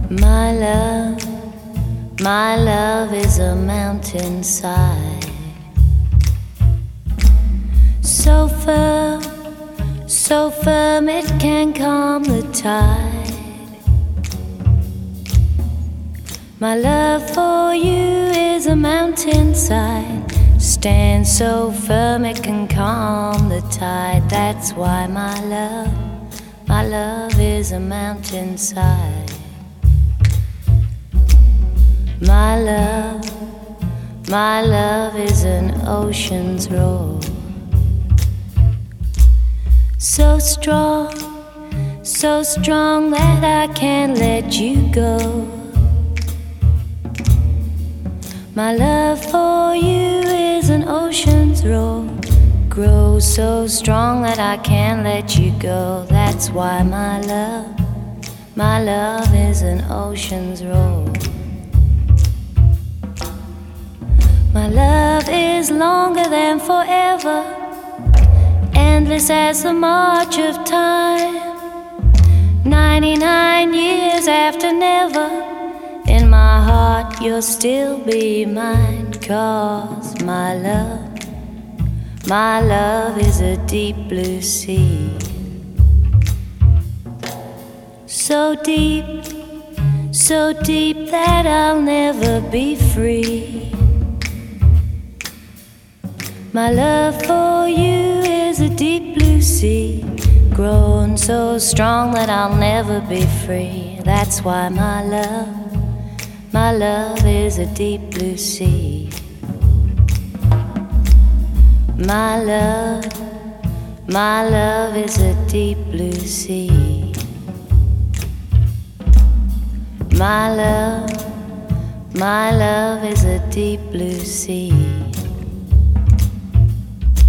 My love is a mountainside, so firm it can calm the tide. My love for you is a mountainside, stands so firm it can calm the tide. That's why my love is a mountainside. My love is an ocean's roar, so strong that I can't let you go. My love for you is an ocean's roar, grows so strong that I can't let you go. That's why my love is an ocean's roar. My love is longer than forever, endless as the march of time. 99 years after never, in my heart you'll still be mine. 'Cause my love is a deep blue sea, so deep that I'll never be free. My love for you is a deep blue sea, grown so strong that I'll never be free. That's why my love is a deep blue sea. My love is a deep blue sea. My love is a deep blue sea.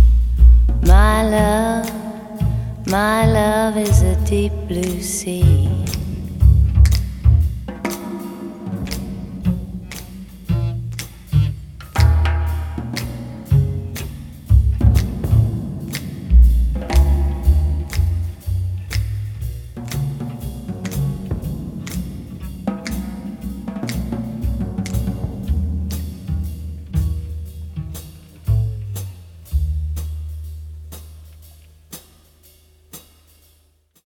My love is a deep blue sea.